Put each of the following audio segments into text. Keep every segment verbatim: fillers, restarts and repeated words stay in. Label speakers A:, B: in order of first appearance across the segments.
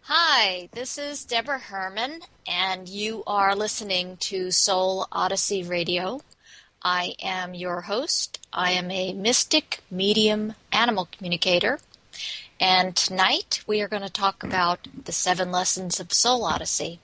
A: Hi, this is Deborah Herman, and you are listening to Soul Odyssey Radio. I am your host. I am a mystic, medium, animal communicator, and tonight we are going to talk about the seven lessons of Soul Odyssey.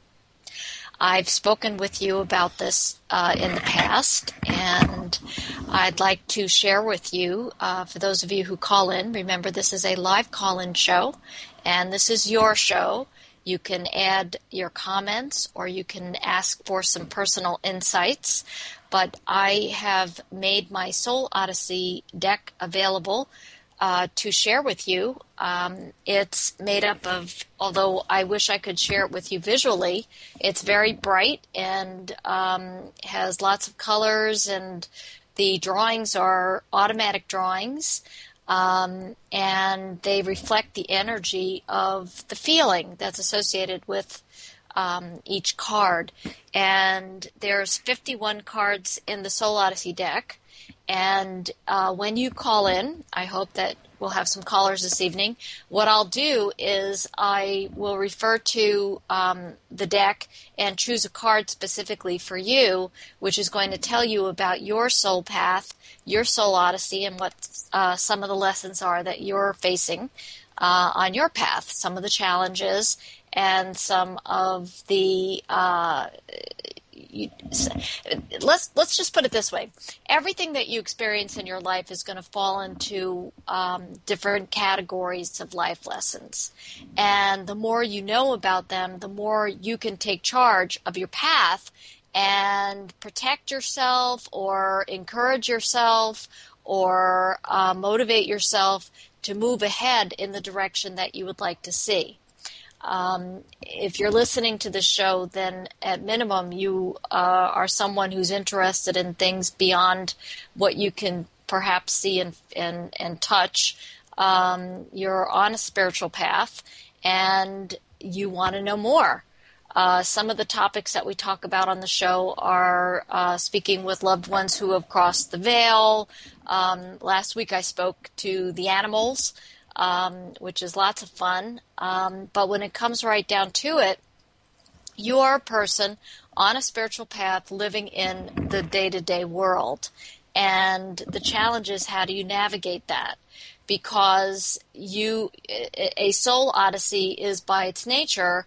A: I've spoken with you about this uh, in the past, and I'd like to share with you, uh, for those of you who call in, remember this is a live call-in show, and this is your show. You can add your comments or you can ask for some personal insights, but I have made my Soul Odyssey deck available Uh, to share with you. Um, it's made up of, although I wish I could share it with you visually, it's very bright and um, has lots of colors, and the drawings are automatic drawings, um, and they reflect the energy of the feeling that's associated with um, each card. And there's fifty-one cards in the Soul Odyssey deck. And uh, when you call in, I hope that we'll have some callers this evening. What I'll do is I will refer to um, the deck and choose a card specifically for you, which is going to tell you about your soul path, your soul odyssey, and what uh, some of the lessons are that you're facing uh, on your path, some of the challenges, and some of the uh, You, let's let's just put it this way. Everything that you experience in your life is going to fall into um, different categories of life lessons. And the more you know about them, the more you can take charge of your path and protect yourself or encourage yourself or uh, motivate yourself to move ahead in the direction that you would like to see. Um, if you're listening to the show, then at minimum you uh, are someone who's interested in things beyond what you can perhaps see and and, and touch. Um, you're on a spiritual path, and you want to know more. Uh, some of the topics that we talk about on the show are uh, speaking with loved ones who have crossed the veil. Um, last week I spoke to the animals, Um, which is lots of fun. Um, but when it comes right down to it, you are a person on a spiritual path living in the day-to-day world. And the challenge is, how do you navigate that? Because you, a soul odyssey is by its nature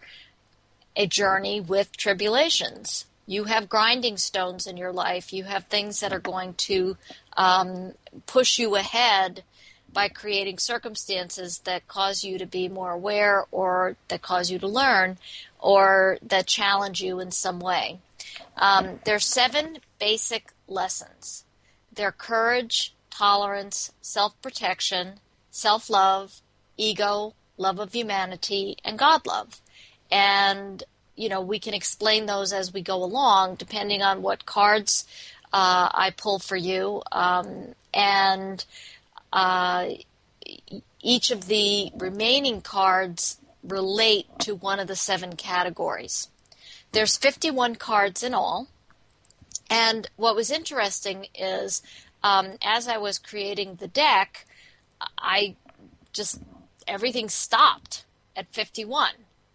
A: a journey with tribulations. You have grinding stones in your life. You have things that are going to um, push you ahead by creating circumstances that cause you to be more aware, or that cause you to learn, or that challenge you in some way. Um, there's seven basic lessons. They're courage, tolerance, self-protection, self-love, ego, love of humanity, and God love. And, you know, we can explain those as we go along, depending on what cards uh, I pull for you. Um, and Uh, each of the remaining cards relate to one of the seven categories. There's fifty-one cards in all. And what was interesting is, um, as I was creating the deck, I just, everything stopped at fifty-one.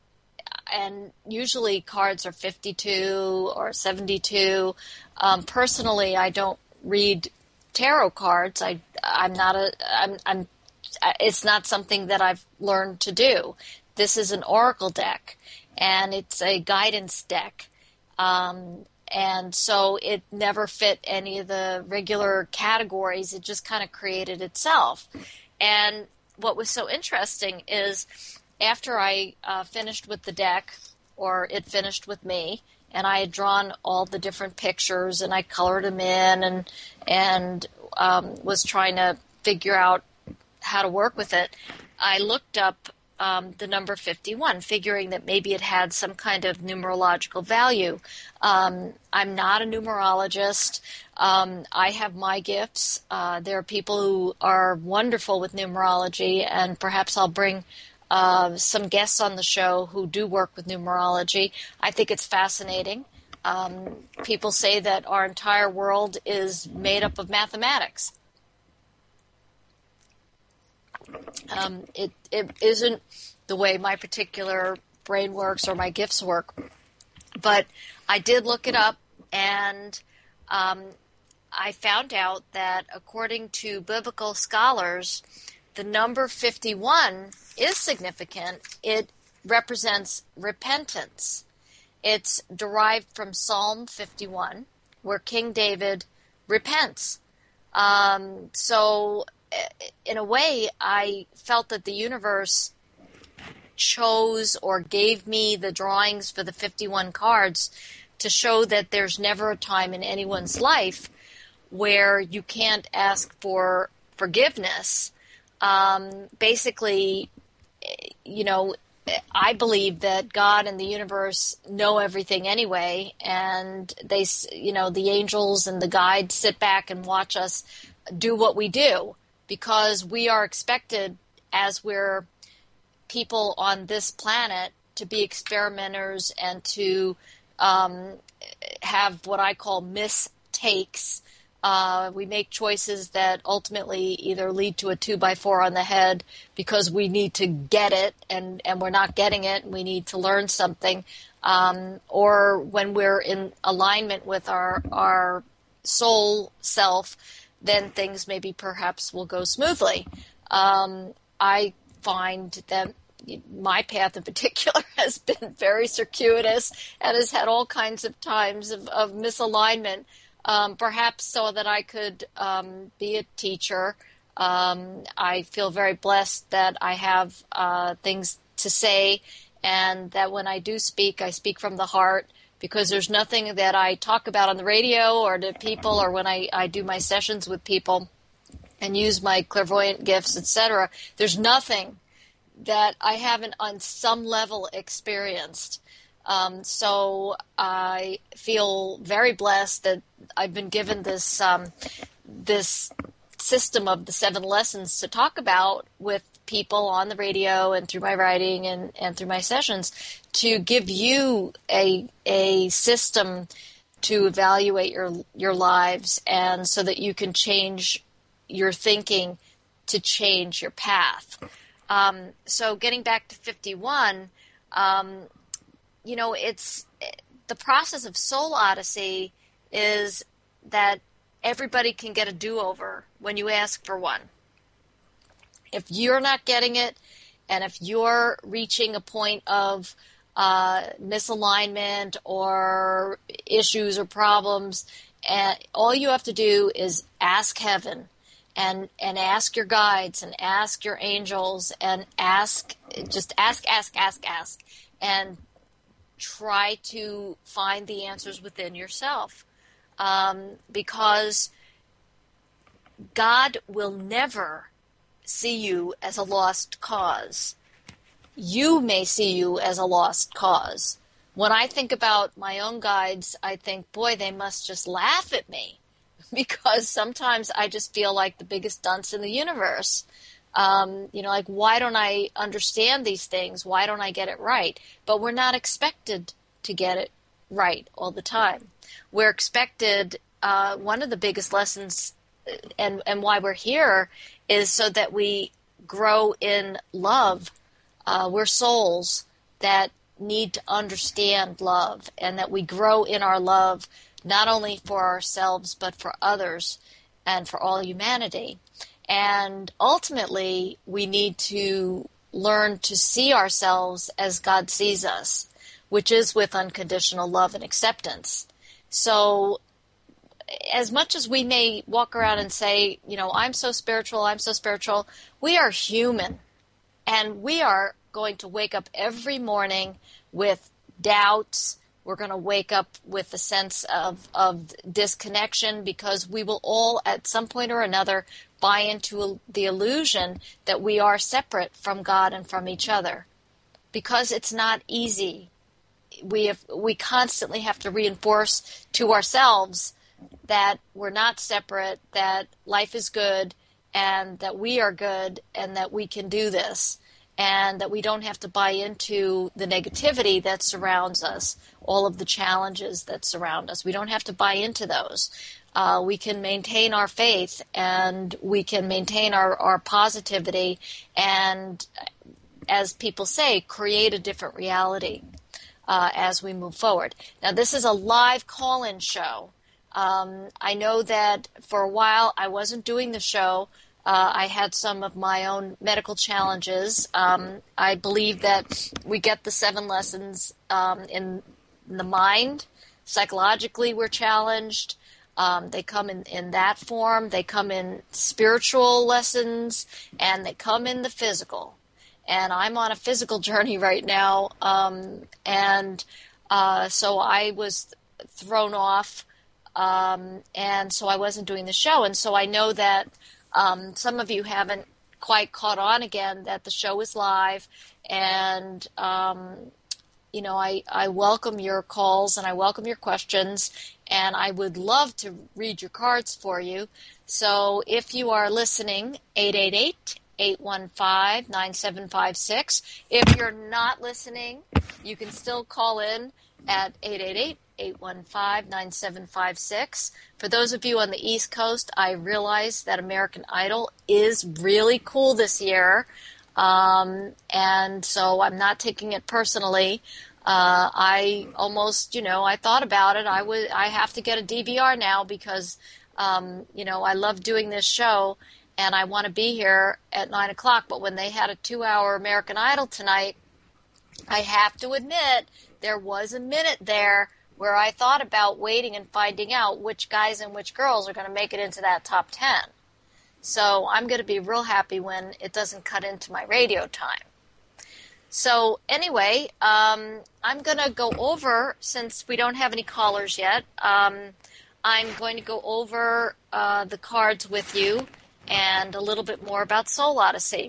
A: And usually cards are fifty-two or seventy-two. Um, personally, I don't read tarot cards. I I'm not a I'm I'm it's not something that I've learned to do. This is an oracle deck, and it's a guidance deck, um, and so it never fit any of the regular categories. It just kind of created itself. And what was so interesting is, after I uh, finished with the deck, or it finished with me, and I had drawn all the different pictures, and I colored them in, and and um, was trying to figure out how to work with it, I looked up um, the number fifty-one, figuring that maybe it had some kind of numerological value. Um, I'm not a numerologist. Um, I have my gifts. Uh, there are people who are wonderful with numerology, and perhaps I'll bring uh, some guests on the show who do work with numerology. I think it's fascinating. Um, people say that our entire world is made up of mathematics. Um, it, it isn't the way my particular brain works or my gifts work. But I did look it up, and um, I found out that according to biblical scholars, the number fifty-one is significant. It represents repentance. It's derived from Psalm fifty-one, where King David repents. Um, so in a way, I felt that the universe chose or gave me the drawings for the fifty-one cards to show that there's never a time in anyone's life where you can't ask for forgiveness. Um, basically, you know, I believe that God and the universe know everything anyway, and they, you know, the angels and the guides sit back and watch us do what we do, because we are expected, as we're people on this planet, to be experimenters and to um, have what I call mistakes. Uh, we make choices that ultimately either lead to a two by four on the head because we need to get it and, and we're not getting it and we need to learn something, um, or when we're in alignment with our our soul self, then things maybe perhaps will go smoothly. Um, I find that my path in particular has been very circuitous and has had all kinds of times of, of misalignment, um, perhaps so that I could um, be a teacher. Um, I feel very blessed that I have uh, things to say, and that when I do speak, I speak from the heart, because there's nothing that I talk about on the radio or to people, or when I, I do my sessions with people and use my clairvoyant gifts, et cetera. There's nothing that I haven't on some level experienced. Um, so I feel very blessed that I've been given this um, this system of the seven lessons to talk about with people on the radio and through my writing and, and through my sessions, to give you a a system to evaluate your your lives, and so that you can change your thinking to change your path. Um, so getting back to fifty-one, um, you know, it's the process of Soul Odyssey is that everybody can get a do-over when you ask for one. If you're not getting it, and if you're reaching a point of uh, misalignment or issues or problems, and all you have to do is ask heaven, and and ask your guides, and ask your angels, and ask, just ask, ask, ask, ask, and try to find the answers within yourself. Um, because God will never see you as a lost cause. You may see you as a lost cause. When I think about my own guides, I think, boy, they must just laugh at me, because sometimes I just feel like the biggest dunce in the universe. Um, you know, like, why don't I understand these things? Why don't I get it right? But we're not expected to get it right all the time. We're expected, uh, one of the biggest lessons and, and why we're here is so that we grow in love. Uh, we're souls that need to understand love, and that we grow in our love not only for ourselves but for others and for all humanity. And ultimately, we need to learn to see ourselves as God sees us, which is with unconditional love and acceptance. So as much as we may walk around and say, you know, I'm so spiritual, I'm so spiritual, we are human. And we are going to wake up every morning with doubts. We're going to wake up with a sense of, of disconnection, because we will all at some point or another buy into the illusion that we are separate from God and from each other, because it's not easy. We have, we constantly have to reinforce to ourselves that we're not separate, that life is good, and that we are good, and that we can do this, and that we don't have to buy into the negativity that surrounds us, all of the challenges that surround us. We don't have to buy into those. Uh, we can maintain our faith, and we can maintain our, our positivity, and as people say, create a different reality uh, as we move forward. Now, this is a live call-in show. Um, I know that for a while I wasn't doing the show. Uh, I had some of my own medical challenges. Um, I believe that we get the seven lessons um, in, in the mind. Psychologically, we're challenged. Um, they come in, in that form. They come in spiritual lessons, and they come in the physical. And I'm on a physical journey right now, um, and uh, so I was thrown off. Um, and so I wasn't doing the show. And so I know that um, some of you haven't quite caught on again that the show is live. And, um, you know, I, I welcome your calls and I welcome your questions. And I would love to read your cards for you. So if you are listening, eight eight eight, eight one five, nine seven five six. If you're not listening, you can still call in at eight eight eight, eight one five, nine seven five six. For those of you on the East Coast, I realize that American Idol is really cool this year. Um, and so I'm not taking it personally. Uh, I almost, you know, I thought about it. I would, I have to get a D V R now because, um, you know, I love doing this show and I want to be here at nine o'clock. But when they had a two hour American Idol tonight, I have to admit there was a minute there where I thought about waiting and finding out which guys and which girls are going to make it into that top ten. So I'm going to be real happy when it doesn't cut into my radio time. So anyway, um, I'm going to go over, since we don't have any callers yet, um, I'm going to go over uh, the cards with you and a little bit more about Soul Odyssey.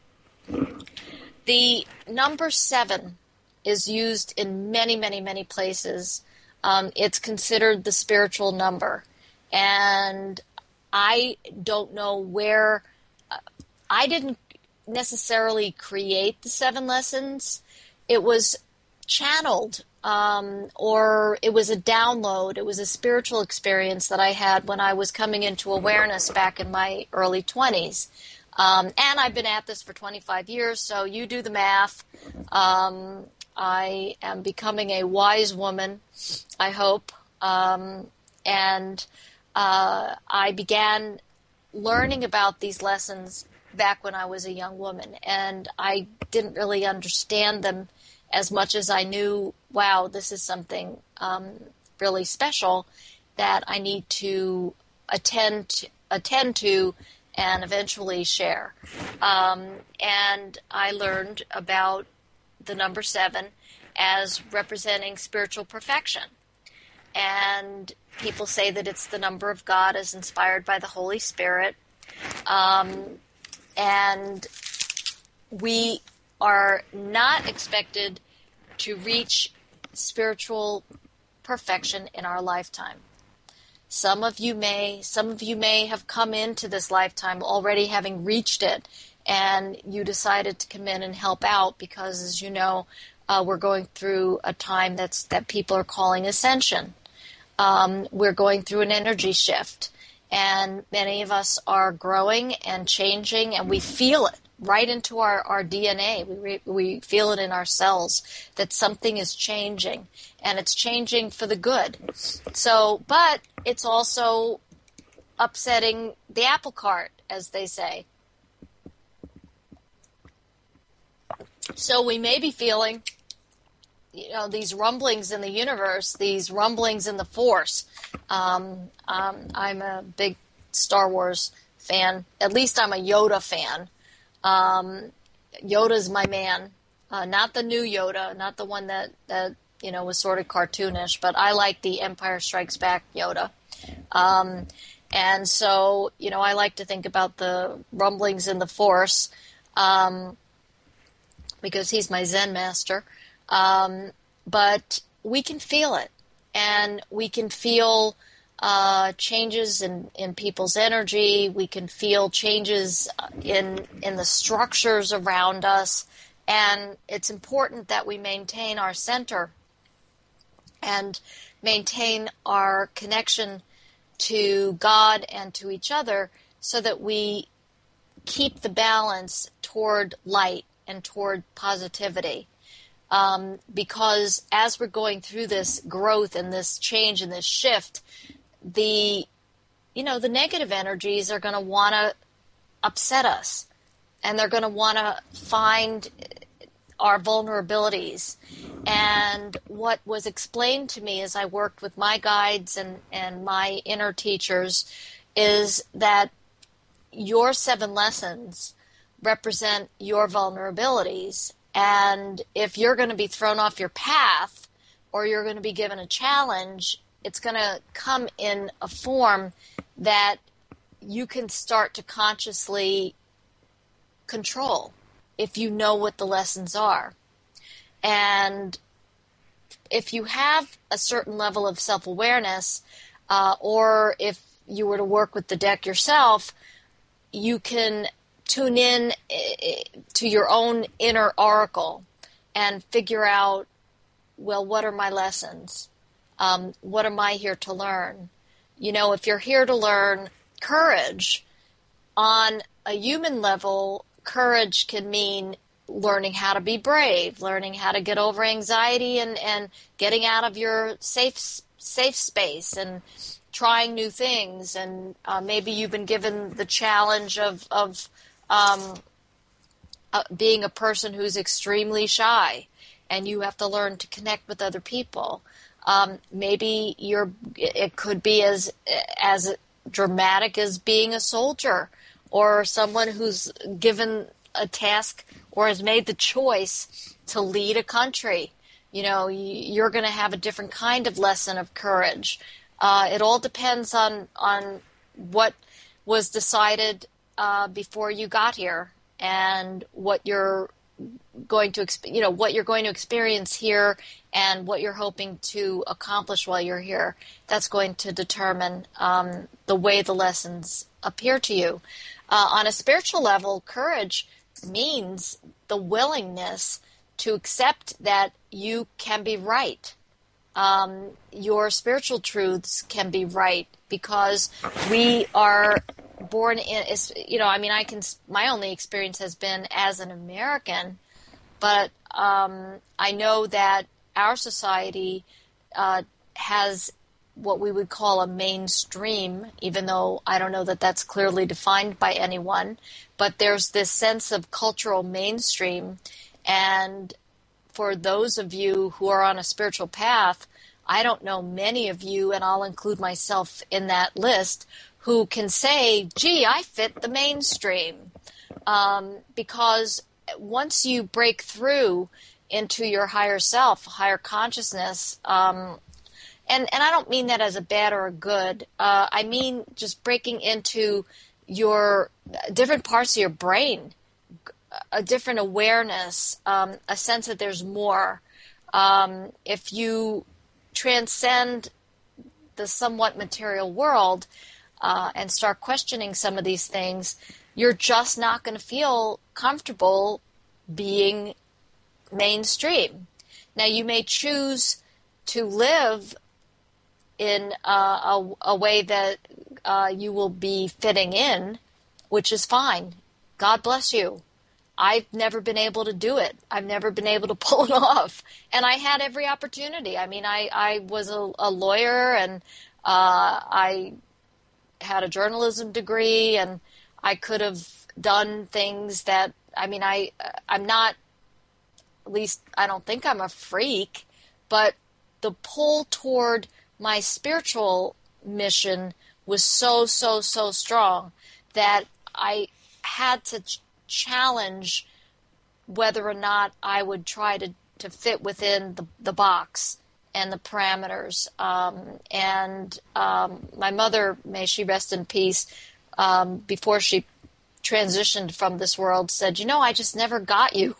A: The number seven is used in many, many, many places. Um, it's considered the spiritual number. And I don't know where, uh, I didn't necessarily create the seven lessons. It was channeled, um, or it was a download. It was a spiritual experience that I had when I was coming into awareness back in my early twenties. Um, and I've been at this for twenty-five years, so you do the math. Um, I am becoming a wise woman, I hope. Um, and uh, I began learning about these lessons back when I was a young woman, and I didn't really understand them as much as I knew, wow, this is something um, really special that I need to attend to, attend to and eventually share. Um, and I learned about the number seven as representing spiritual perfection. And people say that it's the number of God as inspired by the Holy Spirit. Um, and we are not expected to reach spiritual perfection in our lifetime. Some of you may, some of you may have come into this lifetime already having reached it, and you decided to come in and help out because, as you know, uh, we're going through a time that's that people are calling ascension. Um, we're going through an energy shift, and many of us are growing and changing, and we feel it right into our, our D N A. We re, we feel it in our cells that something is changing, and it's changing for the good. So, but it's also upsetting the apple cart, as they say. So we may be feeling, you know, these rumblings in the universe, these rumblings in the Force. Um, um, I'm a big Star Wars fan. At least I'm a Yoda fan. Um, Yoda's my man. Uh, not the new Yoda, not the one that, that, you know, was sort of cartoonish, but I like the Empire Strikes Back Yoda. Um, and so, you know, I like to think about the rumblings in the Force, um, because he's my Zen master. Um, but we can feel it, and we can feel uh, changes in, in people's energy. We can feel changes in in the structures around us, and it's important that we maintain our center and maintain our connection to God and to each other so that we keep the balance toward light and toward positivity. Um, because as we're going through this growth and this change and this shift, the, you know, the negative energies are going to want to upset us, and they're going to want to find our vulnerabilities. And what was explained to me as I worked with my guides and, and my inner teachers is that your seven lessons represent your vulnerabilities. And if you're going to be thrown off your path or you're going to be given a challenge, it's going to come in a form that you can start to consciously control if you know what the lessons are. And if you have a certain level of self-awareness, uh, or if you were to work with the deck yourself, you can tune in to your own inner oracle and figure out, well, what are my lessons? Um, what am I here to learn? You know, if you're here to learn courage, on a human level, courage can mean learning how to be brave, learning how to get over anxiety and, and getting out of your safe safe space and trying new things. And uh, maybe you've been given the challenge of, of um, uh, being a person who's extremely shy, and you have to learn to connect with other people. Um, maybe you're, it could be as as dramatic as being a soldier or someone who's given a task or has made the choice to lead a country. You know, you're going to have a different kind of lesson of courage. Uh, it all depends on on what was decided uh, before you got here and what you're going to, you know, what you're going to experience here and what you're hoping to accomplish while you're here. That's going to determine um, the way the lessons appear to you. Uh, on a spiritual level, courage means the willingness to accept that you can be right. Um, your spiritual truths can be right because we are born in, you know, I mean, I can, my only experience has been as an American, but um, I know that our society uh, has what we would call a mainstream, even though I don't know that that's clearly defined by anyone, but there's this sense of cultural mainstream. And for those of you who are on a spiritual path, I don't know many of you, and I'll include myself in that list, who can say, gee, I fit the mainstream. Um, because once you break through into your higher self, higher consciousness, um, and, and I don't mean that as a bad or a good. Uh, I mean just breaking into your different parts of your brain, a different awareness, um, a sense that there's more. Um, if you transcend the somewhat material world uh, and start questioning some of these things, you're just not going to feel comfortable being mainstream. Now, you may choose to live in uh, a, a way that uh, you will be fitting in, which is fine. God bless you. I've never been able to do it. I've never been able to pull it off. And I had every opportunity. I mean, I, I was a, a lawyer, and uh, I had a journalism degree, and I could have done things that, I mean, I, I'm not, at least I don't think I'm a freak, but the pull toward my spiritual mission was so, so, so strong that I had to ch- challenge whether or not I would try to, to fit within the, the box and the parameters. Um, and um, my mother, may she rest in peace, um, before she transitioned from this world, said, you know, I just never got you.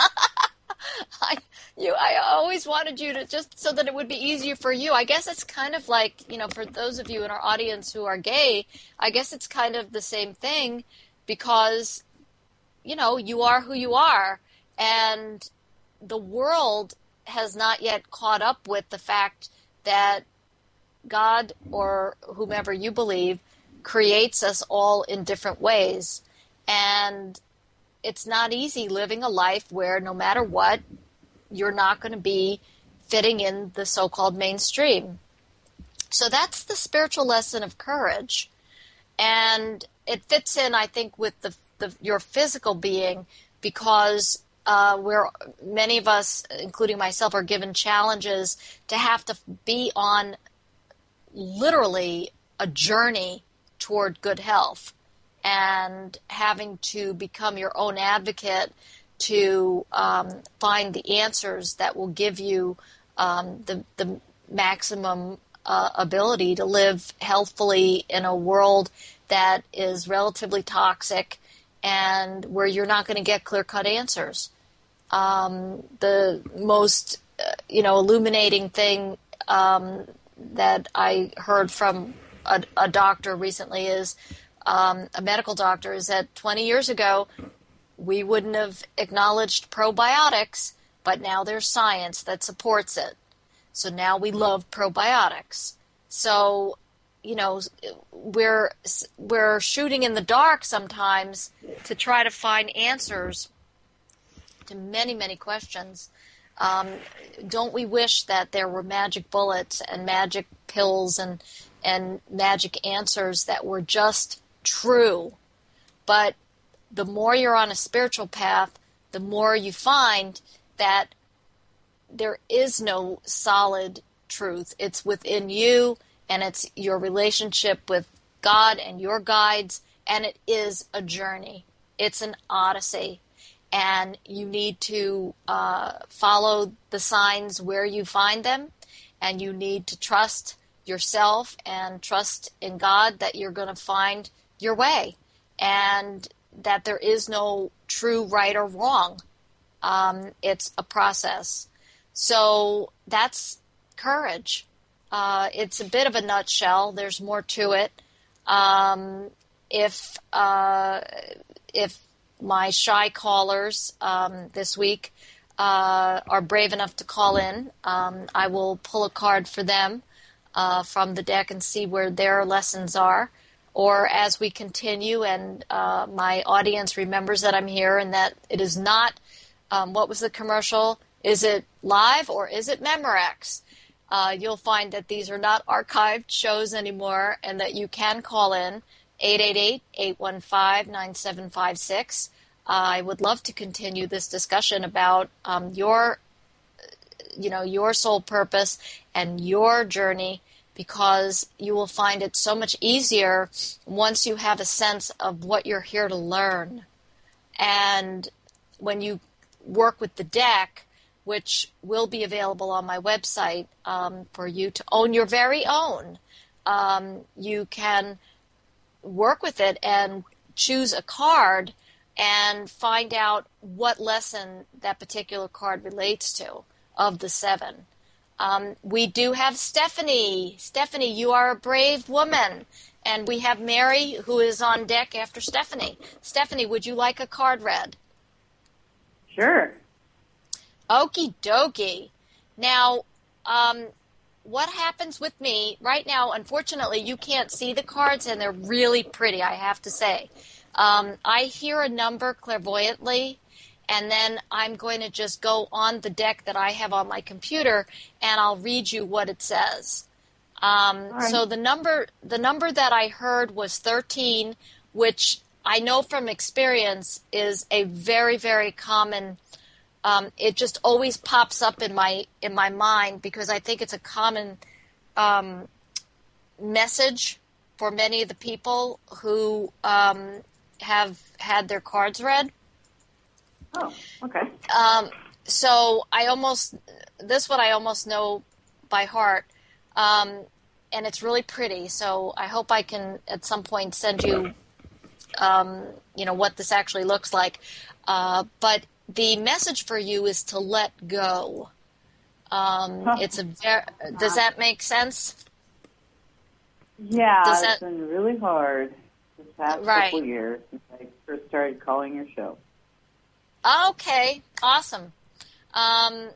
A: I, you, I always wanted you to, just so that it would be easier for you. I guess it's kind of like, you know, for those of you in our audience who are gay, I guess it's kind of the same thing because, you know, you are who you are, and the world has not yet caught up with the fact that God, or whomever you believe, creates us all in different ways. And it's not easy living a life where no matter what, you're not going to be fitting in the so-called mainstream. So that's the spiritual lesson of courage. And it fits in, I think, with the, the your physical being, because uh, where many of us, including myself, are given challenges to have to be on literally a journey toward good health, and having to become your own advocate to um, find the answers that will give you um, the, the maximum uh, ability to live healthfully in a world that is relatively toxic and where you're not going to get clear-cut answers. Um, the most, uh, you know, illuminating thing um, that I heard from a, a doctor recently is um, a medical doctor is that twenty years ago we wouldn't have acknowledged probiotics, but now there's science that supports it. So now we love probiotics. So, you know, we're we're shooting in the dark sometimes to try to find answers to many, many questions. Um, don't we wish that there were magic bullets and magic pills and and magic answers that were just true? But the more you're on a spiritual path, the more you find that there is no solid truth. It's within you, and it's your relationship with God and your guides, and it is a journey. It's an odyssey, and you need to uh, follow the signs where you find them, and you need to trust yourself and trust in God that you're going to find your way, and that there is no true right or wrong. Um, it's a process. So that's courage. Uh, it's a bit of a nutshell. There's more to it. Um, if uh, if my shy callers um, this week uh, are brave enough to call in, um, I will pull a card for them uh, from the deck and see where their lessons are. Or as we continue and uh, my audience remembers that I'm here and that it is not, um, what was the commercial? Is it live or is it Memorex? Uh, you'll find that these are not archived shows anymore, and that you can call in eight eight eight, eight one five, nine seven five six. Uh, I would love to continue this discussion about um, your, you know, your soul purpose and your journey, because you will find it so much easier once you have a sense of what you're here to learn. And when you work with the deck, which will be available on my website um, for you to own your very own, um, you can work with it and choose a card and find out what lesson that particular card relates to of the seven. Um, we do have Stephanie. Stephanie, you are a brave woman. And we have Mary, who is on deck after Stephanie. Stephanie, would you like a card read?
B: Sure.
A: Okie dokie. Now, um, what happens with me right now, unfortunately, you can't see the cards, and they're really pretty, I have to say. Um, I hear a number clairvoyantly, and then I'm going to just go on the deck that I have on my computer, and I'll read you what it says. Um,
B: right.
A: So the number the number that I heard was thirteen, which I know from experience is a very, very common. Um, it just always pops up in my in my mind because I think it's a common um, message for many of the people who um, have had their cards read.
B: Oh, okay.
A: Um, so I almost, this one I almost know by heart, um, and it's really pretty. So I hope I can at some point send you, um, you know, what this actually looks like. Uh, but the message for you is to let go. Um,
B: huh.
A: It's a very, does that make sense?
B: Yeah,
A: Does
B: it's
A: that,
B: been really hard this past
A: right.
B: couple years since I first started calling your show.
A: Okay, awesome. Um,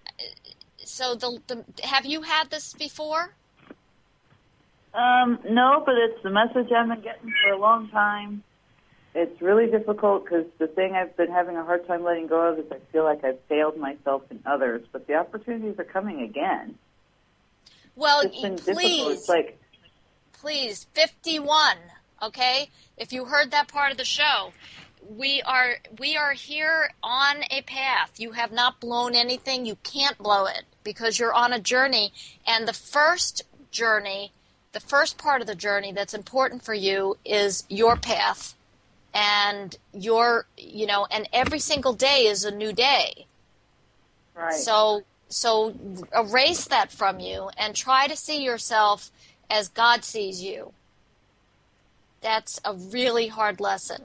A: so the, the have you had this before?
B: Um, no, but it's the message I've been getting for a long time. it's really difficult because the thing I've been having a hard time letting go of is I feel like I've failed myself and others, but the opportunities are coming again.
A: Well,
B: It's been difficult.
A: please,
B: It's like,
A: please, fifty-one, okay? If you heard that part of the show, we are we are here on a path. You have not blown anything. You can't blow it because you're on a journey. And the first journey, the first part of the journey that's important for you is your path. And your, you know, and every single day is a new day.
B: right.
A: So So erase that from you and try to see yourself as God sees you. That's a really hard lesson.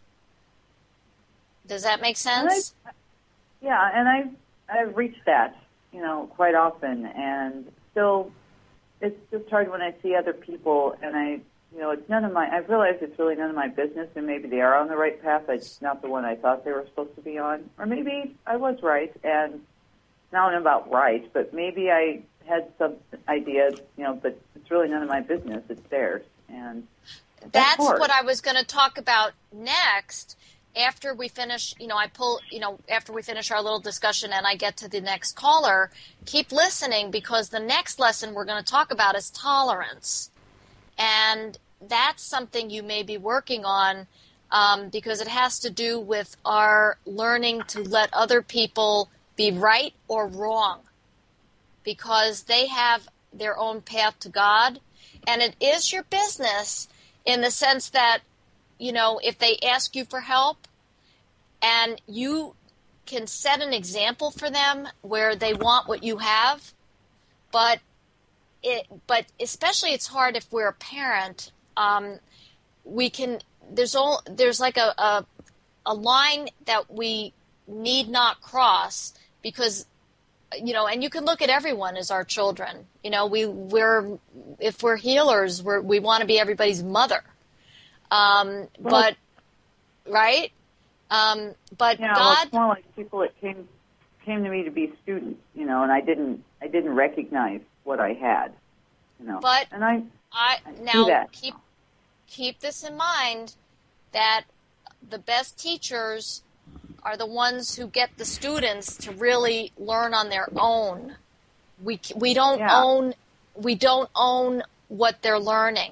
A: Does that make sense?
B: And I, yeah, and I've, I've reached that, you know, quite often. And still, it's just hard when I see other people and I, you know, it's none of my, I've realized it's really none of my business and maybe they are on the right path. It's not the one I thought they were supposed to be on. Or maybe I was right and not about right, but maybe I had some ideas, you know, but it's really none of my business. It's theirs. And that's,
A: that's what I was going to talk about next after we finish, you know, I pull, you know, after we finish our little discussion and I get to the next caller. Keep listening because the next lesson we're going to talk about is tolerance. And that's something you may be working on um, because it has to do with our learning to let other people be right or wrong because they have their own path to God. And it is your business in the sense that, you know, if they ask you for help and you can set an example for them where they want what you have, but it, but especially it's hard if we're a parent, um, we can, there's all, there's like a, a, a line that we need not cross because, you know, and you can look at everyone as our children. You know, we, we're, if we're healers, we're, we want to be everybody's mother. Um,
B: well,
A: but, right? Um, but
B: yeah,
A: God.
B: well, it's more like people that came, came to me to be students, you know, and I didn't, I didn't recognize what I had, you know.
A: But
B: and I,
A: I,
B: I
A: now
B: that.
A: keep, keep this in mind that the best teachers are the ones who get the students to really learn on their own. We we don't
B: Yeah.
A: own we don't own what they're learning,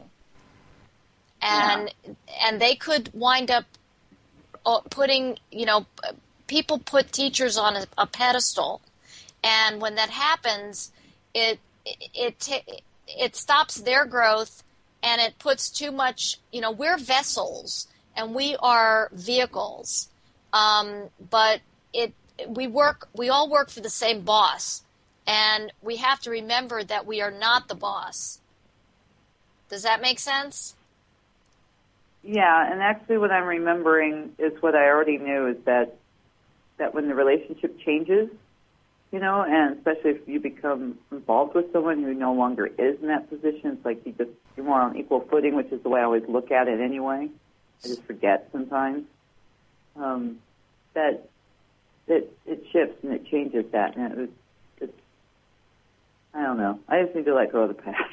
A: and yeah. and they could wind up putting, you know, people put teachers on a, a pedestal, and when that happens, it it it it stops their growth, and it puts too much. You know, we're vessels, and we are vehicles. Um, but it, we work, we all work for the same boss, and we have to remember that we are not the boss. Does that make sense?
B: Yeah, and actually what I'm remembering is what I already knew is that, that when the relationship changes, you know, and especially if you become involved with someone who no longer is in that position, it's like you just, you're more on equal footing, which is the way I always look at it anyway. I just forget sometimes. Um, that that it shifts and it changes that, and it was, it's, I don't know. I just need to let go of the past.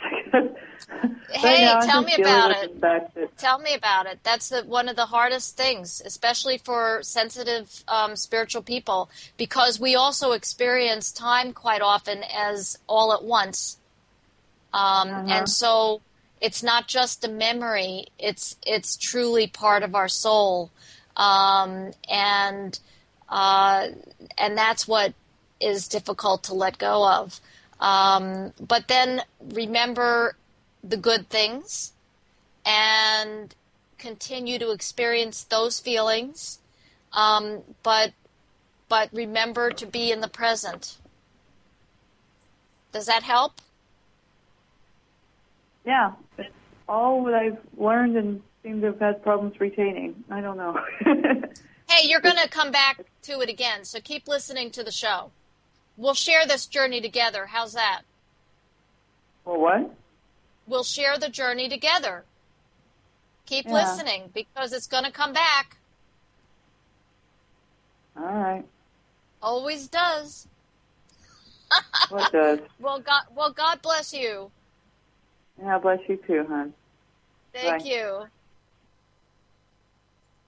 A: Hey,
B: now,
A: tell me about it.
B: That,
A: tell me about it. That's the, one of the hardest things, especially for sensitive um, spiritual people, because we also experience time quite often as all at once, um, uh-huh. and so it's not just a memory. It's it's truly part of our soul. Um, and uh, and that's what is difficult to let go of. Um, but then remember the good things and continue to experience those feelings. Um, but but remember to be in the present. Does that help?
B: Yeah, it's all what I've learned and seem to have had problems retaining. I don't know.
A: Hey, you're going to come back to it again, so keep listening to the show. We'll share this journey together. How's that?
B: Well, what?
A: We'll share the journey together. Keep
B: yeah.
A: listening because it's going to come back.
B: All right.
A: Always does.
B: Well, it does.
A: Well, God, well, God bless you.
B: Yeah, bless you too, hon.
A: Thank
B: Bye.
A: you.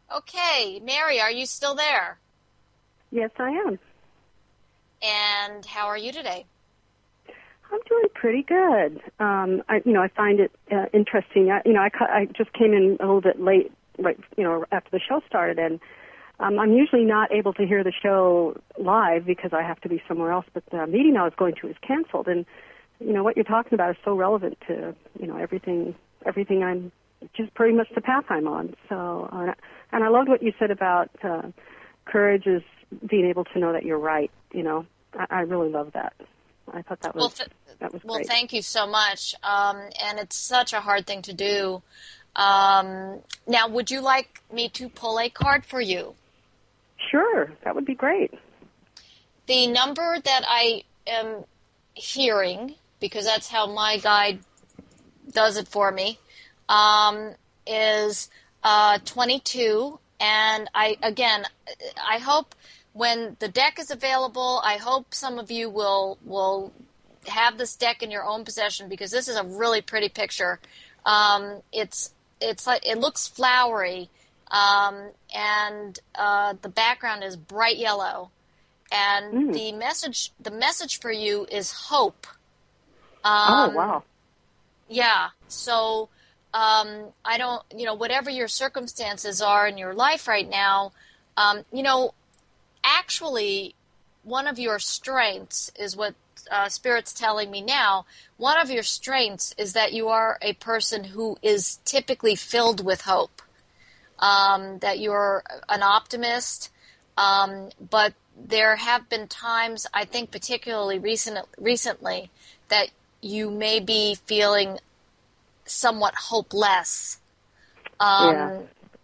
A: Okay, Mary, are you still there?
C: Yes, I am.
A: And how are you today?
C: I'm doing pretty good. Um, I, you know, I find it uh, interesting. I, you know, I, cu- I just came in a little bit late, right? You know, after the show started, and um, I'm usually not able to hear the show live because I have to be somewhere else. But the meeting I was going to is canceled, and you know what you're talking about is so relevant to you know everything. Everything I'm just pretty much the path I'm on. So, uh, and I loved what you said about uh, courage is being able to know that you're right. You know, I, I really love that. I thought that was
A: Well, th-
C: that was
A: well
C: great.
A: thank you so much. Um, and it's such a hard thing to do. Um, now, would you like me to pull a card for you?
C: Sure, that would be great.
A: The number that I am hearing, because that's how my guide does it for me, um, is uh, twenty-two. And I, again, I hope when the deck is available, I hope some of you will will have this deck in your own possession because this is a really pretty picture. Um, it's it's like it looks flowery, um, and uh, the background is bright yellow, and
C: Mm.
A: the message the message for you is hope.
C: Oh,
A: Um,
C: wow.
A: Yeah. So um, I don't, you know, whatever your circumstances are in your life right now, um, you know, actually, one of your strengths is what uh, Spirit's telling me now. One of your strengths is that you are a person who is typically filled with hope, um, that you're an optimist, um, but there have been times, I think particularly recent, recently, that you may be feeling somewhat hopeless. Um,
C: Yeah.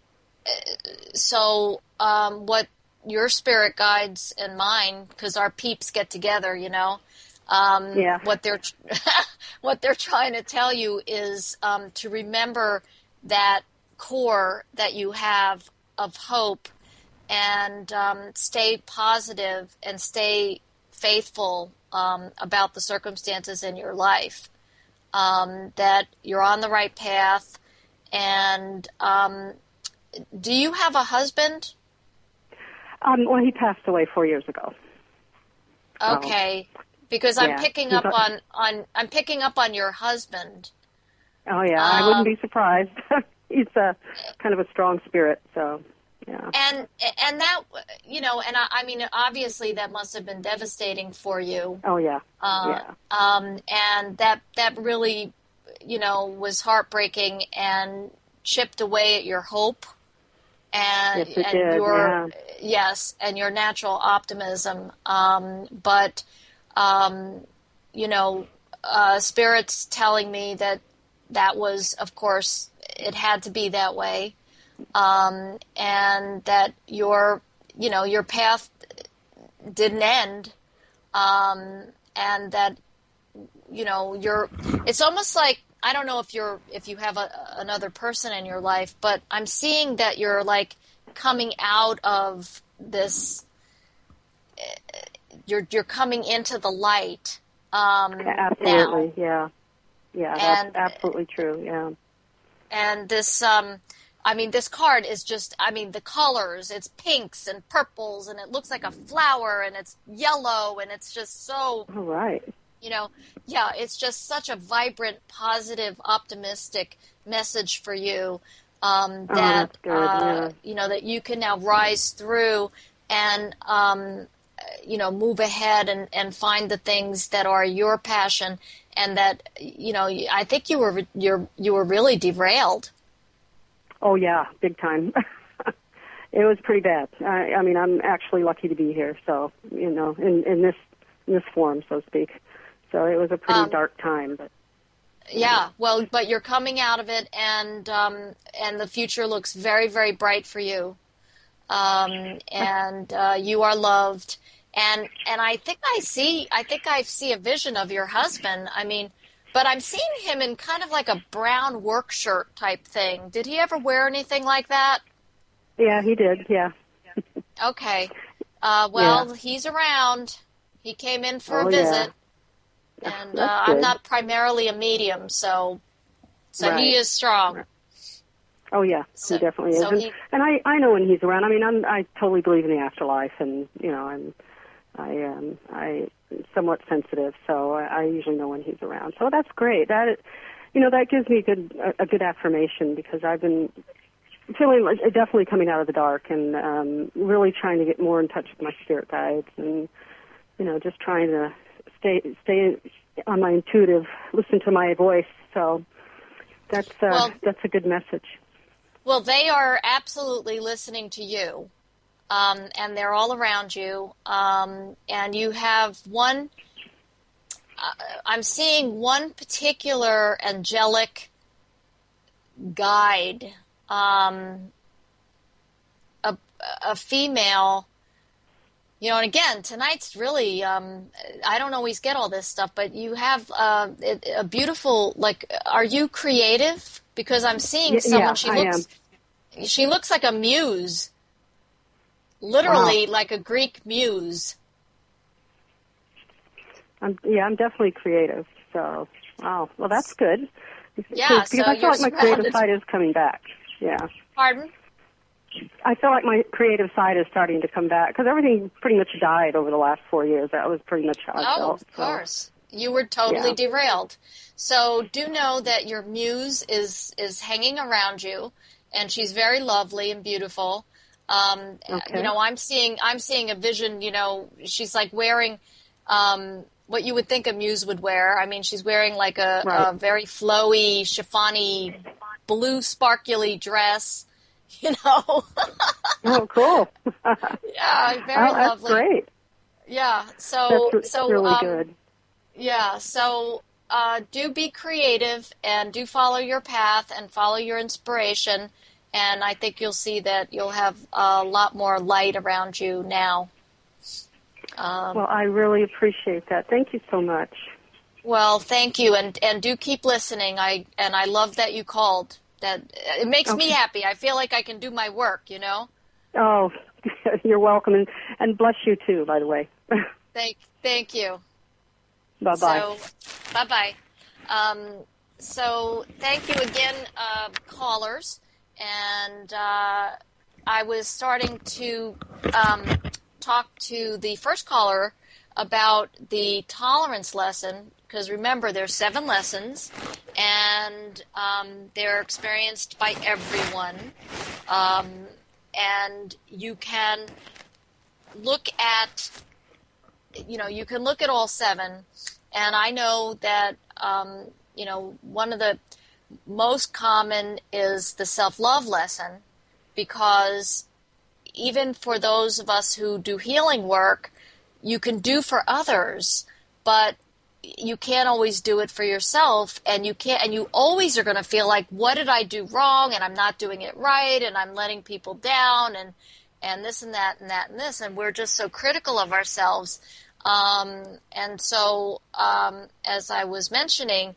A: So um, what your spirit guides and mine, because our peeps get together, you know, um,
C: Yeah.
A: what they're what they're trying to tell you is um, to remember that core that you have of hope and um, stay positive and stay faithful um, about the circumstances in your life. Um, that you're on the right path. And um, do you have a husband?
C: Um, well, he passed away four years ago. So,
A: Okay, because I'm
C: yeah.
A: picking
C: He's
A: up
C: a-
A: on, on I'm picking up on your husband.
C: Oh, yeah.
A: Um,
C: I wouldn't be surprised. He's a kind of a strong spirit. So, yeah.
A: And and that, you know, and I, I mean, obviously that must have been devastating for you.
C: Oh, yeah.
A: Uh,
C: Yeah.
A: um, and that that really, you know, was heartbreaking and chipped away at your hope and
C: Yes, it
A: and
C: did,
A: your
C: yeah.
A: yes and your natural optimism. Um, but um, you know, uh, Spirit's telling me that that was, of course, it had to be that way. Um, and that your, you know, your path didn't end, um, and that, you know, you're. It's almost like I don't know if you're if you have a, another person in your life, but I'm seeing that you're like coming out of this. You're you're coming into the light. Um,
C: Absolutely,
A: now.
C: yeah. Yeah, that's
A: And
C: absolutely true, yeah.
A: and this um I mean this card is just I mean the colors, it's pinks and purples and it looks like a flower and it's yellow and it's just so,
C: All right.
A: you know, yeah, it's just such a vibrant, positive, optimistic message for you, um
C: Oh,
A: that
C: that's good,
A: uh
C: yeah.
A: you know that you can now rise through and um you know move ahead and and find the things that are your passion. And that, you know, I think you were you're you were really derailed.
C: Oh, yeah, big time. It was pretty bad. I, I mean, I'm actually lucky to be here, so, you know, in, in this in this form, so to speak. So it was a pretty
A: Um,
C: dark time. But
A: yeah, well, but you're coming out of it, and um, and the future looks very, very bright for you. Um, and uh, you are loved. And and I think I see I think I see a vision of your husband. I mean, but I'm seeing him in kind of like a brown work shirt type thing. Did he ever wear anything like that?
C: yeah, he did, yeah.
A: Okay. Uh, well,
C: Yeah.
A: he's around. He came in for
C: Oh,
A: a
C: yeah.
A: visit, and uh,
C: That's
A: I'm
C: good.
A: not primarily a medium, so so he
C: Right.
A: is strong.
C: Oh yeah,
A: So,
C: he definitely is,
A: so
C: and,
A: he,
C: and I I know when he's around. I mean, I'm I totally believe in the afterlife, and you know, I'm I um I somewhat sensitive, so I, I usually know when he's around. So that's great. That you know that gives me a good a, a good affirmation because I've been feeling like definitely coming out of the dark and um, really trying to get more in touch with my spirit guides and you know just trying to stay stay on my intuitive, listen to my voice. So that's uh,
A: well,
C: that's a good message.
A: well, they are absolutely listening to you, um, and they're all around you. Um, and you have one. Uh, I'm seeing one particular angelic guide, um, a, a female. You know, and again, tonight's really, um, I don't always get all this stuff, but you have uh, a beautiful, like, are you creative? Because I'm seeing
C: Y-
A: someone,
C: yeah,
A: she
C: I am.
A: looks, she looks like a muse,
C: Wow.
A: literally like a Greek muse.
C: I'm, yeah, I'm definitely creative. So, wow. Well, that's good.
A: Yeah,
C: Because
A: so
C: I feel
A: you're
C: like my creative
A: surrounded.
C: side is coming back. Yeah.
A: Pardon?
C: I feel like my creative side is starting to come back because everything pretty much died over the last four years. That was pretty much how I
A: Oh,
C: felt.
A: of
C: So,
A: course. You were totally
C: yeah.
A: derailed. So do know that your muse is, is hanging around you, and she's very lovely and beautiful. Um,
C: Okay.
A: You know, I'm seeing I'm seeing a vision. You know, she's like wearing um, what you would think a muse would wear. I mean, she's wearing like a,
C: Right.
A: a very flowy, chiffony, blue, sparkly dress. You know,
C: Oh, cool.
A: yeah, very
C: Oh, that's
A: lovely.
C: great.
A: Yeah. So
C: That's
A: so
C: really
A: um,
C: good.
A: yeah. So uh, do be creative and do follow your path and follow your inspiration. And I think you'll see that you'll have a lot more light around you now. Um,
C: Well, I really appreciate that. Thank you so much.
A: well, thank you, and and do keep listening. I and I love that you called. That it makes me
C: Okay.
A: happy. I feel like I can do my work. You know.
C: Oh, you're welcome, and, and bless you too, by the way.
A: Thank thank you.
C: Bye-bye.
A: So, bye bye. Um, so thank you again, uh, callers. And uh, I was starting to um, talk to the first caller about the tolerance lesson, because remember, there's seven lessons, and um, they're experienced by everyone. Um, and you can look at, you know, you can look at all seven, and I know that, um, you know, one of the most common is the self-love lesson, because even for those of us who do healing work, you can do for others, but you can't always do it for yourself, and you can't, and you always are going to feel like, what did I do wrong, and I'm not doing it right, and I'm letting people down, and and this and that and that and this, and we're just so critical of ourselves. Um, and so, um, as I was mentioning,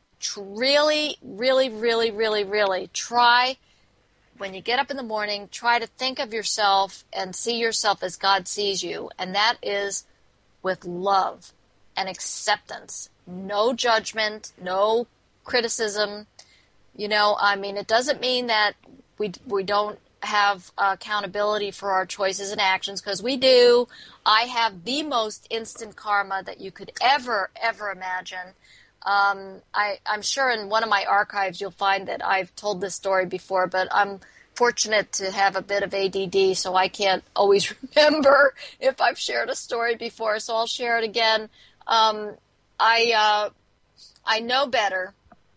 A: really, really, really, really, really try, when you get up in the morning, try to think of yourself and see yourself as God sees you. And that is with love and acceptance. No judgment, no criticism. You know, I mean, it doesn't mean that we we don't have uh, accountability for our choices and actions, because we do. I have the most instant karma that you could ever, ever imagine. Um, I, I'm sure in one of my archives you'll find that I've told this story before, but I'm fortunate to have a bit of A D D, so I can't always remember if I've shared a story before, so I'll share it again. Um, I uh, I know better,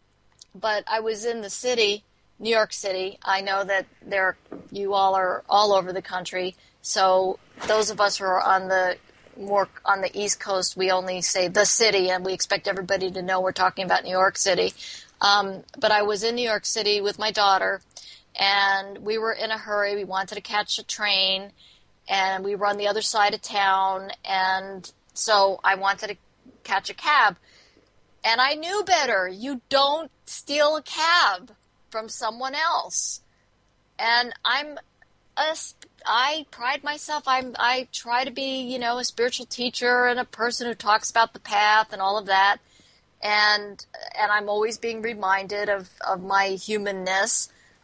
A: but I was in the city, New York City. I know that there you all are all over the country, so those of us who are on the more on the East Coast, we only say the city, and we expect everybody to know we're talking about New York City. Um, but I was in New York City with my daughter, and we were in a hurry. We wanted to catch a train, and we were on the other side of town, and so I wanted to catch a cab. And I knew better. You don't steal a cab from someone else. And I'm a I pride myself. I'm, I try to be, you know, a spiritual teacher and a person who talks about the path and all of that. And, and I'm always being reminded of, of my humanness.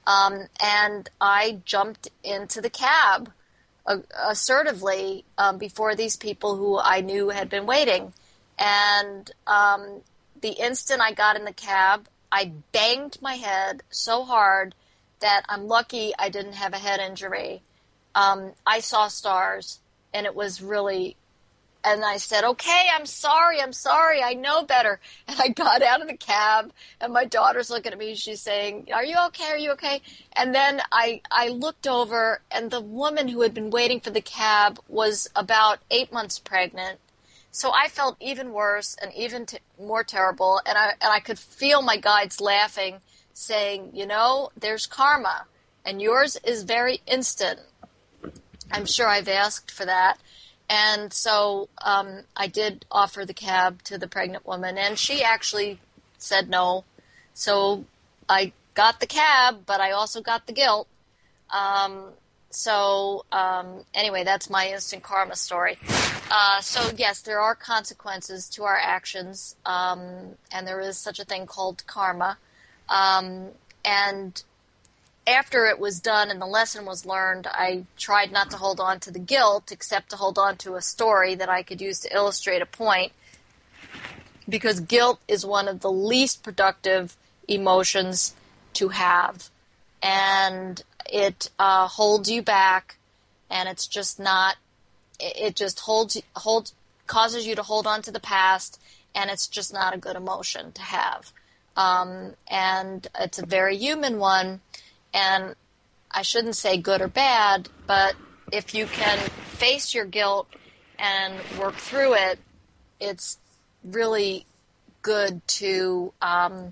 A: Um, and I jumped into the cab uh, assertively um, before these people who I knew had been waiting. And um, the instant I got in the cab, I banged my head so hard that I'm lucky I didn't have a head injury. Um, I saw stars, and it was really... And I said, okay, I'm sorry, I'm sorry, I know better. And I got out of the cab, and my daughter's looking at me, she's saying, are you okay, are you okay? And then I, I looked over, and the woman who had been waiting for the cab was about eight months pregnant. So I felt even worse and even t- more terrible, and I, and I could feel my guides laughing, saying, you know, there's karma, and yours is very instant. I'm sure I've asked for that. And so um, I did offer the cab to the pregnant woman, and she actually said no. So I got the cab, but I also got the guilt. Um, so um, anyway, that's my instant karma story. Uh, so yes, there are consequences to our actions, um, and there is such a thing called karma. Um, and after it was done and the lesson was learned, I tried not to hold on to the guilt, except to hold on to a story that I could use to illustrate a point, because guilt is one of the least productive emotions to have. And it uh, holds you back, and it's just not, it just holds, holds, causes you to hold on to the past, and it's just not a good emotion to have. Um, and it's a very human one. And I shouldn't say good or bad, but if you can face your guilt and work through it, it's really good to um,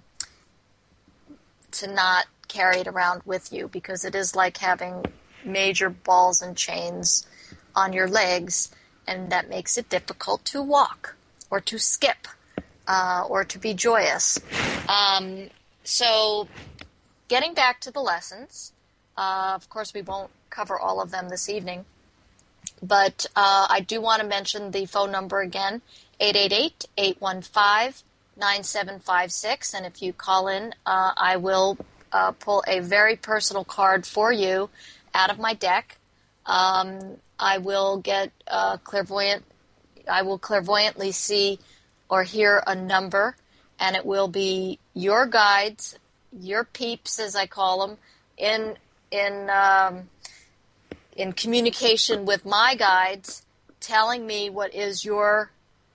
A: to not carry it around with you, because it is like having major balls and chains on your legs, and that makes it difficult to walk or to skip uh, or to be joyous. Um, so... Getting back to the lessons, uh, of course we won't cover all of them this evening, but uh, I do want to mention the phone number again, eight eight eight, eight one five, nine seven five six, and if you call in, uh, I will uh, pull a very personal card for you out of my deck. Um, I will get uh, clairvoyant, I will clairvoyantly see or hear a number, and it will be your guides, your peeps, as I call them, in in um, in communication with my guides, telling me what is your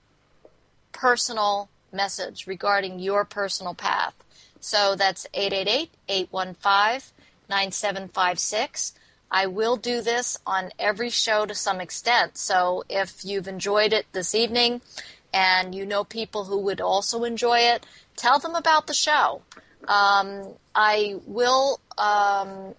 A: personal message regarding your personal path. So that's eight eight eight, eight one five, nine seven five six. I will do this on every show to some extent. So if you've enjoyed it this evening and you know people who would also enjoy it, tell them about the show. Um, I will um,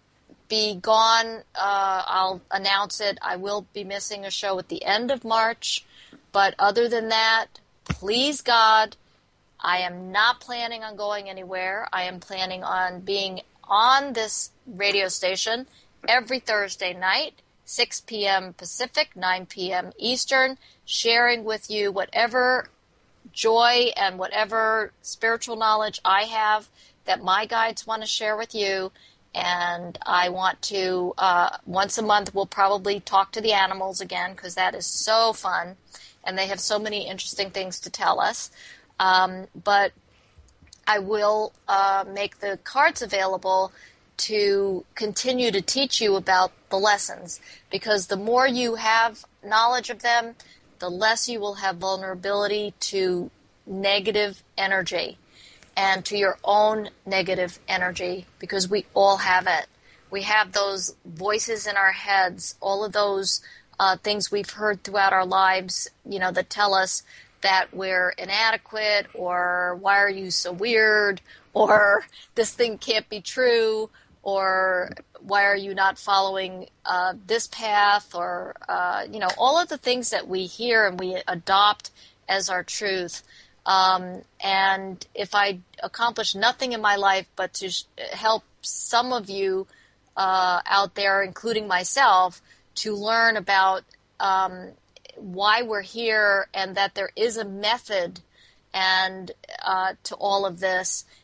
A: be gone. Uh, I'll announce it. I will be missing a show at the end of March. But other than that, please God, I am not planning on going anywhere. I am planning on being on this radio station every Thursday night, six p.m. Pacific, nine p.m. Eastern, sharing with you whatever joy and whatever spiritual knowledge I have that my guides want to share with you. And I want to, uh, once a month, we'll probably talk to the animals again, because that is so fun, and they have so many interesting things to tell us. Um, but I will uh, make the cards available to continue to teach you about the lessons, because the more you have knowledge of them, the less you will have vulnerability to negative energy and to your own negative energy, because we all have it. We have those voices in our heads, all of those uh, things we've heard throughout our lives, you know, that tell us that we're inadequate, or why are you so weird, or this thing can't be true, or why are you not following uh, this path, or, uh, you know, all of the things that we hear and we adopt as our truth. Um, and if I accomplish nothing in my life but to sh- help some of you uh, out there, including myself, to learn about um, why we're here, and that there is a method and uh, to all of this,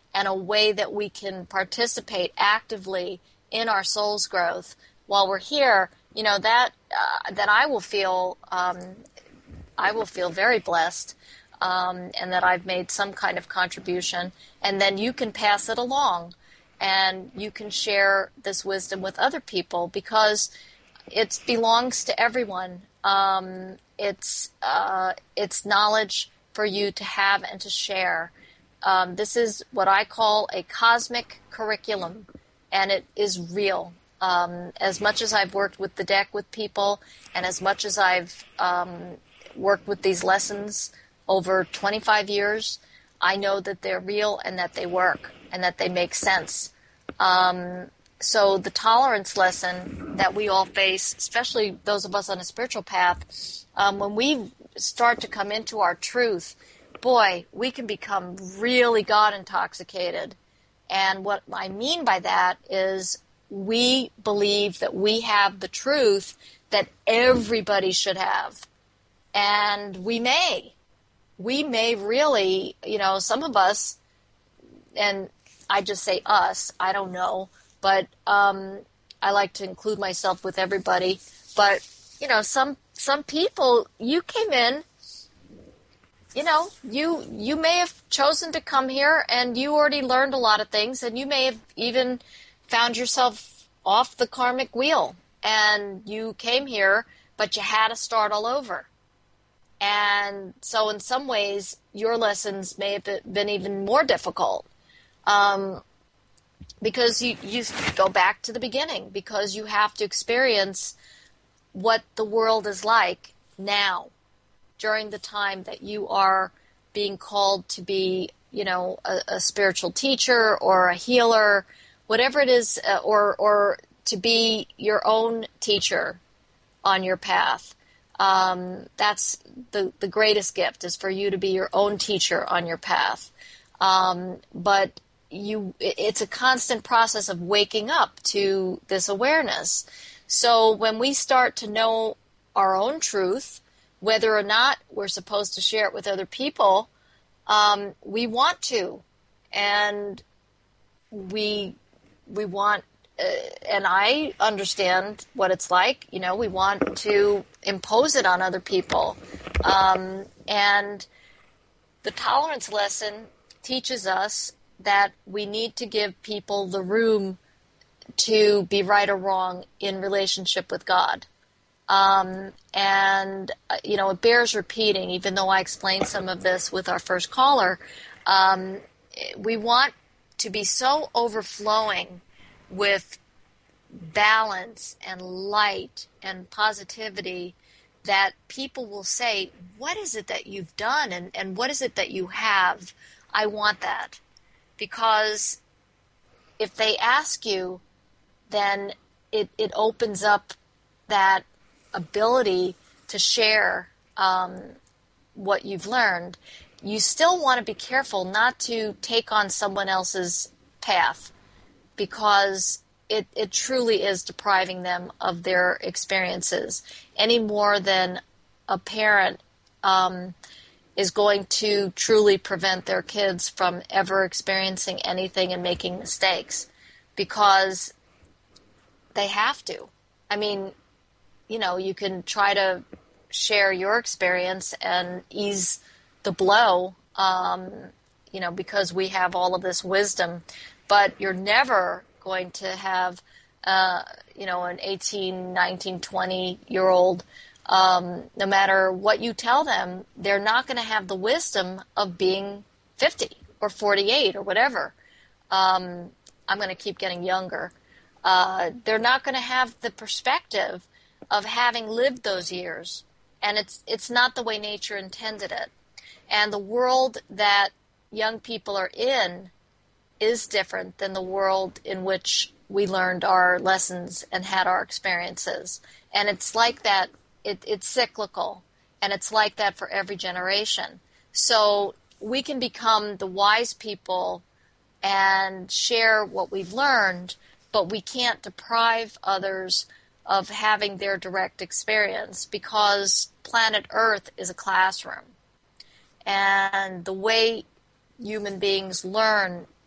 A: and a way that we can participate actively in our soul's growth while we're here, you know, that uh, that I will feel um, I will feel very blessed, um, and that I've made some kind of contribution. And then you can pass it along, and you can share this wisdom with other people, because it belongs to everyone. Um, it's uh, it's knowledge for you to have and to share. Um, this is what I call a cosmic curriculum, and it is real. Um, as much as I've worked with the deck with people, and as much as I've um, worked with these lessons over twenty-five years, I know that they're real and that they work and that they make sense. Um, so the tolerance lesson that we all face, especially those of us on a spiritual path, um, when we start to come into our truth, boy, we can become really God intoxicated. And what I mean by that is we believe that we have the truth that everybody should have. And we may. We may really, you know, some of us, and I just say us, I don't know, but um, I like to include myself with everybody. But, you know, some some people, you came in, you know, you you may have chosen to come here and you already learned a lot of things, and you may have even found yourself off the karmic wheel, and you came here, but you had to start all over. And so in some ways, your lessons may have been even more difficult, um, because you, you go back to the beginning, because you have to experience what the world is like now, during the time that you are being called to be, you know, a, a spiritual teacher or a healer, whatever it is, uh, or or to be your own teacher on your path. Um, that's the, the greatest gift, is for you to be your own teacher on your path. Um, but you, it's a constant process of waking up to this awareness. So when we start to know our own truth, whether or not we're supposed to share it with other people, um, we want to, and we we want. Uh, and I understand what it's like. You know, we want to impose it on other people. Um, and the tolerance lesson teaches us that we need to give people the room to be right or wrong in relationship with God. Um, and, uh, you know, it bears repeating, even though I explained some of this with our first caller. Um, we want to be so overflowing with balance and light and positivity that people will say, what is it that you've done, and, and what is it that you have? I want that. Because if they ask you, then it, it opens up that ability to share um, what you've learned. You still want to be careful not to take on someone else's path, because it, it truly is depriving them of their experiences, any more than a parent um, is going to truly prevent their kids from ever experiencing anything and making mistakes, because they have to. I mean, you know, you can try to share your experience and ease the blow, um, you know, because we have all of this wisdom, but you're never going to have, uh, you know, an eighteen, nineteen, twenty-year-old, um, no matter what you tell them, they're not going to have the wisdom of being fifty or forty-eight or whatever. Um, I'm going to keep getting younger. Uh, they're not going to have the perspective of having lived those years, and it's it's not the way nature intended it. And the world that young people are in is different than the world in which we learned our lessons and had our experiences. And it's like that, it, it's cyclical, and it's like that for every generation. So we can become the wise people and share what we've learned, but we can't deprive others of having their direct experience, because planet Earth is a classroom. And the way human beings learn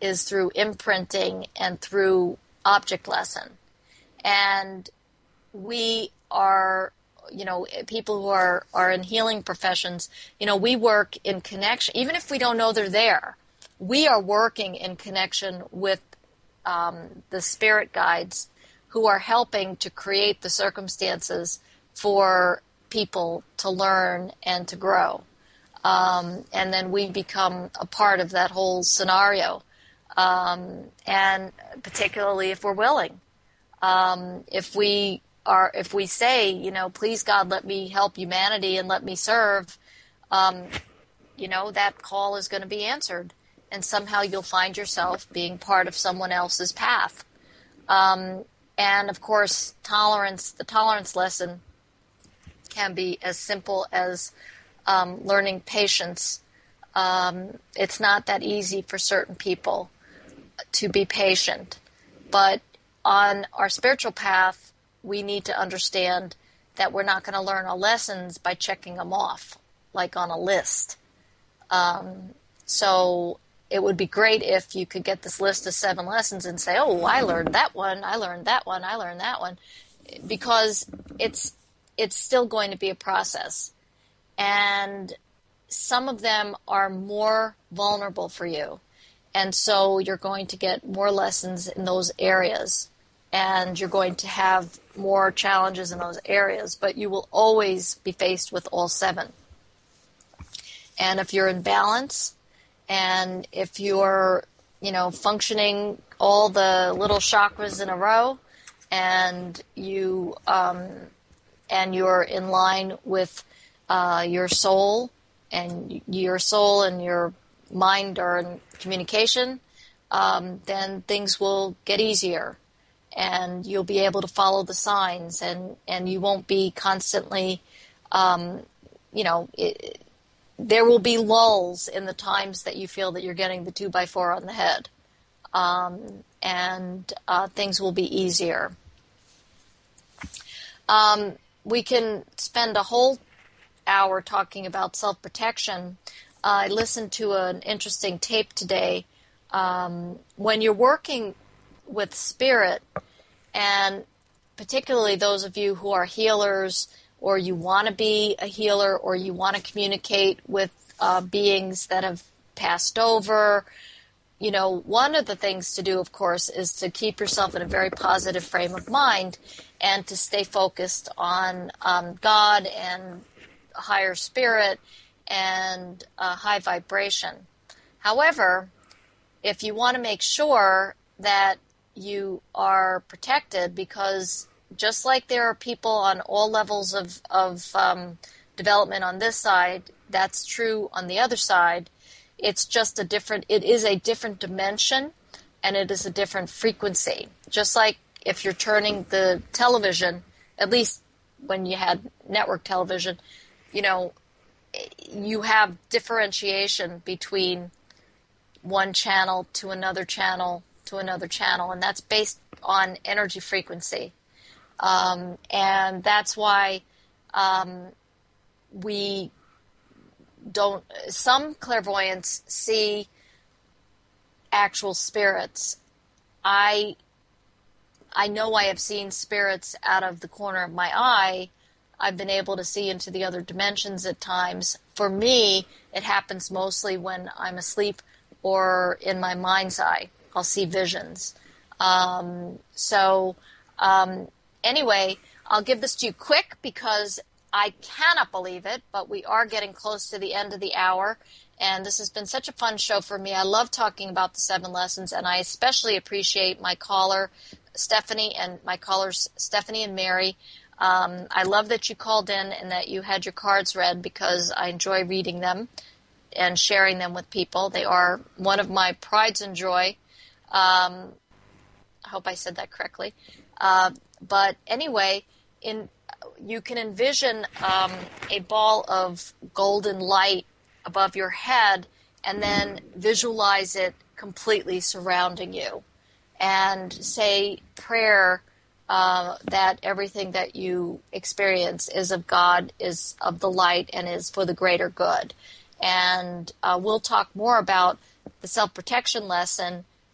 A: is through imprinting and through object lesson. And we are, you know, people who are, are in healing professions, you know, we work in connection, even if we don't know they're there, we are working in connection with um, the spirit guides who are helping to create the circumstances for people to learn and to grow. Um, and then we become a part of that whole scenario, um, and particularly if we're willing. Um, if we are, if we say, you know, please God, let me help humanity and let me serve, um, you know, that call is going to be answered, and somehow you'll find yourself being part of someone else's path. Um, and of course, tolerance, the tolerance lesson can be as simple as um, learning patience. Um, it's not that easy for certain people to be patient, but on our spiritual path, we need to understand that we're not going to learn our lessons by checking them off, like on a list. Um, so it would be great if you could get this list of seven lessons and say, oh, I learned that one, I learned that one, I learned that one, because it's it's still going to be a process. And some of them are more vulnerable for you. And so you're going to get more lessons in those areas, and you're going to have more challenges in those areas, but you will always be faced with all seven. And if you're in balance, and if you're, you know, functioning all the little chakras in a row, and you um, and you're in line with uh, your soul, and your soul and your mind are in communication, um, then things will get easier, and you'll be able to follow the signs, and, and you won't be constantly, um, you know, it, there will be lulls in the times that you feel that you're getting the two by four on the head, um, and uh, things will be easier. Um, we can spend a whole hour talking about self-protection. Uh, I listened to an interesting tape today. Um, when you're working with spirit, and particularly those of you who are healers, or you want to be a healer, or you want to communicate with uh, beings that have passed over, you know, one of the things to do, of course, is to keep yourself in a very positive frame of mind, and to stay focused on um, God and higher spirit and uh, high vibration. However, if you want to make sure that you are protected, because just like there are people on all levels of, of um, development on this side, that's true on the other side. It's just a different, it is a different dimension, and it is a different frequency. Just like if you're turning the television, at least when you had network television, you know, you have differentiation between one channel to another channel to another channel, and that's based on energy frequency. Um, and that's why um, we don't, some clairvoyants see actual spirits. I I know I have seen spirits out of the corner of my eye. I've been able to see into the other dimensions at times. For me, it happens mostly when I'm asleep or in my mind's eye. I'll see visions. Um, so um, anyway, I'll give this to you quick because I cannot believe it, but we are getting close to the end of the hour, and this has been such a fun show for me. I love talking about the seven lessons, and I especially appreciate my caller, Stephanie, and my callers, Stephanie and Mary. Um, I love that you called in and that you had your cards read, because I enjoy reading them and sharing them with people. They are one of my prides and joy. Um, I hope I said that correctly. Uh, but anyway, in you can envision um, a ball of golden light above your head, and then visualize it completely surrounding you, and say prayer uh, that everything that you experience is of God, is of the light, and is for the greater good. And uh, we'll talk more about the self-protection lesson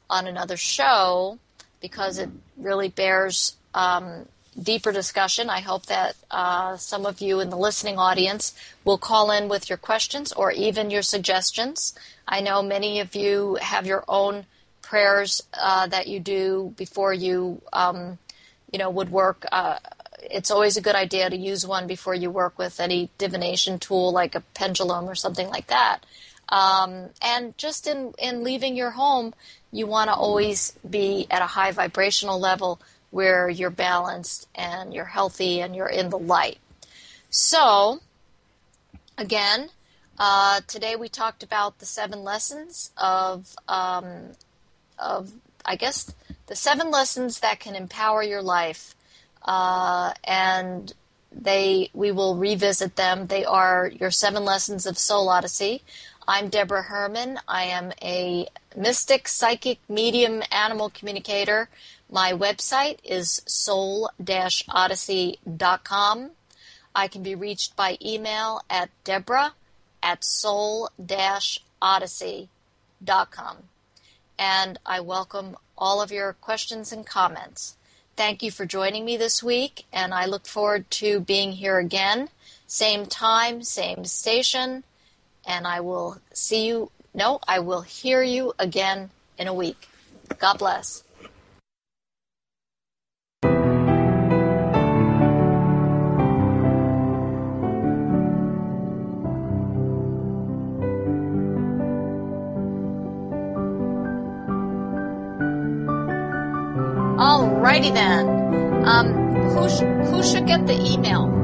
A: on another show because it really bears um, deeper discussion. I hope that uh, some of you in the listening audience will call in with your questions or even your suggestions. I know many of you have your own prayers uh, that you do before you, um, you know, would work. Uh, it's always a good idea to use one before you work with any divination tool like a pendulum or something like that. Um, and just in, in leaving your home, you want to always be at a high vibrational level where you're balanced and you're healthy and you're in the light. So, again, uh, today we talked about the seven lessons of, um, of I guess, the seven lessons that can empower your life. Uh, and they we will revisit them. They are your seven lessons of Soul Odyssey. I'm Deborah Herman. I am a mystic, psychic, medium, animal communicator. My website is soul dash odyssey dot com. I can be reached by email at Deborah at soul dash odyssey dot com. And I welcome all of your questions and comments. Thank you for joining me this week, and I look forward to being here again, same time, same station, and I will see you, no, I will hear you again in a week. God bless. Alrighty then. Um, who sh- who should get the email?